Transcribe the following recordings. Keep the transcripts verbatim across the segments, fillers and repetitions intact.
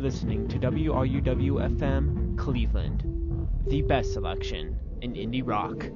listening to W R U W F M Cleveland, the best selection in indie rock.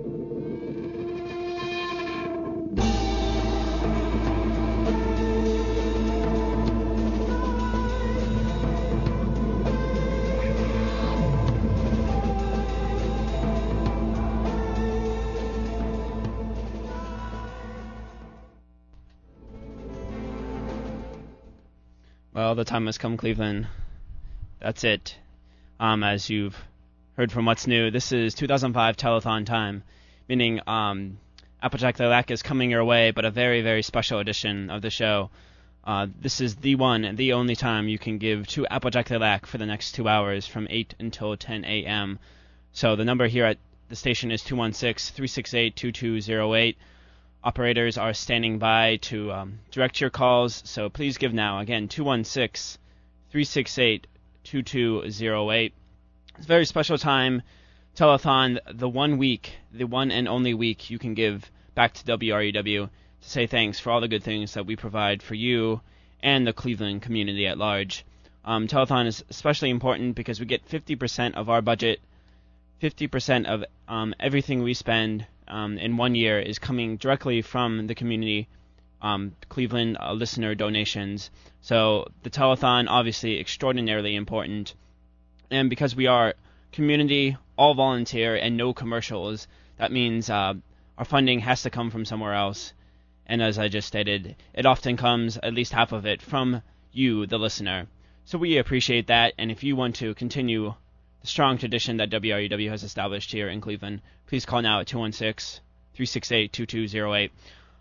Well, the time has come, Cleveland. That's it. Um, as you've heard from What's New, this is two thousand five telethon time, meaning um, Applejack Lilac is coming your way, but a very, very special edition of the show. Uh, this is the one and the only time you can give to Applejack Lilac for the next two hours from eight until ten a.m. So the number here at the station is two one six, three six eight, two two zero eight. Operators are standing by to um, direct your calls, so please give now. Again, two one six, three six eight, two two zero eight. It's a very special time, telethon, the one week, the one and only week you can give back to W R U W to say thanks for all the good things that we provide for you and the Cleveland community at large. Um, telethon is especially important because we get fifty percent of our budget, fifty percent of um, everything we spend Um, in one year is coming directly from the community, um, Cleveland uh, listener donations. So the telethon, obviously extraordinarily important. And because we are community, all volunteer, and no commercials, that means uh, our funding has to come from somewhere else. And as I just stated, it often comes, at least half of it, from you, the listener. So we appreciate that, and if you want to continue the strong tradition that W R U W has established here in Cleveland, please call now at two one six, three six eight, two two zero eight.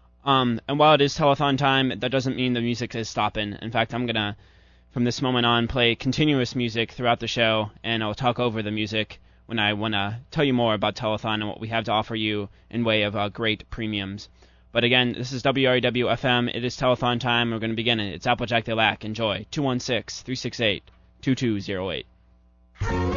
Um, and while it is telethon time, that doesn't mean the music is stopping. In fact, I'm going to, from this moment on, play continuous music throughout the show, and I'll talk over the music when I want to tell you more about telethon and what we have to offer you in way of uh, great premiums. But again, this is W R U W F M. It is telethon time. We're going to begin it. It's Applejack Lilac. Enjoy. two one six, three six eight, two two zero eight.